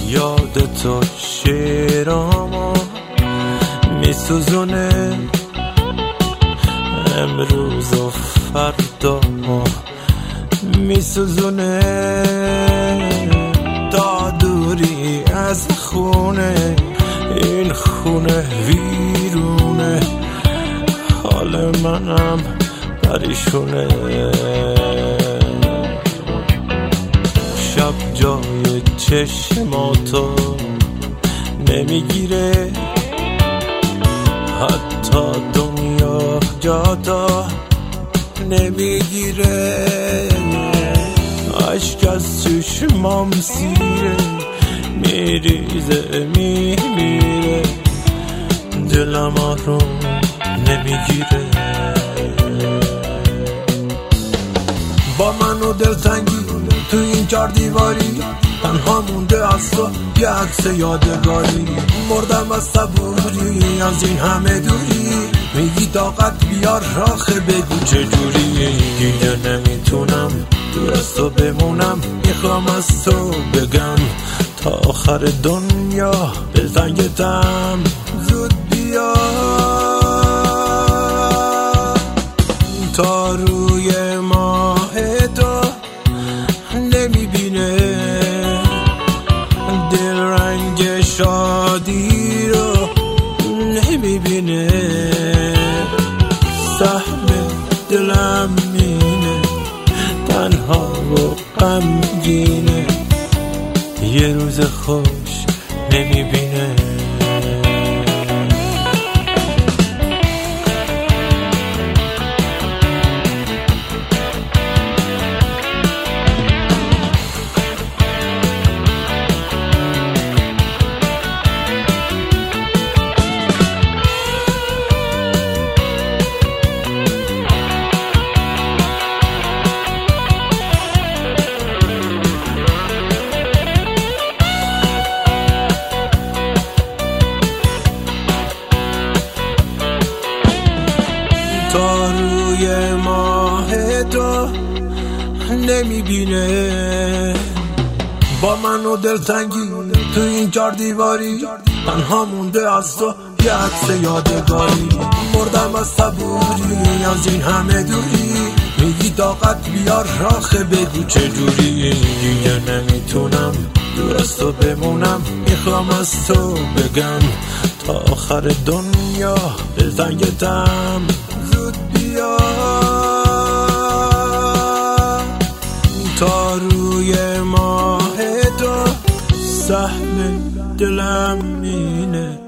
یاد تو شعرامو میسوزونه، امروز و فردا میسوزونه. تا دوری از خونه، این خونه ویرونه، حال منم پریشونه. شب جای چشماتو نمیگیره، حتی دنیا جاتو نمیگیره. عشق از چشمام سیره، میریزه میمیره، دلم آروم نمیگیره. با من و دلتنگی تو این 4 دیواری، تنها مونده از تو یه عکس یادگاری. مردم از صبوری از این همه دوری، میگی طاقت بیار آخه بگو چجوری. دیگه نمیتونم دور از تو بمونم، میخوام از تو بگم تا آخر دنیا دلتنگتم، زود بیا. تا روی ماه تو نمیبینه، دل رنگ شادی رو نمیبینه. سهم دلم مینه، تنها و غمگینه، یه روز خوش نمیبینه. تا روی ماه تو نمیبینه، با من و دلتنگی تو این 4 دیواری، تنها مونده از تو یه عکس یادگاری. مردم از صبوری از این همه دوری، میگی طاقت بیار آخه بگو چجوری. دیگه نمیتونم دور از تو بمونم، میخوام از تو بگم تا آخر دنیا دلتنگتم، زود بیا. تا روی ماه تو سهم دلم اینه،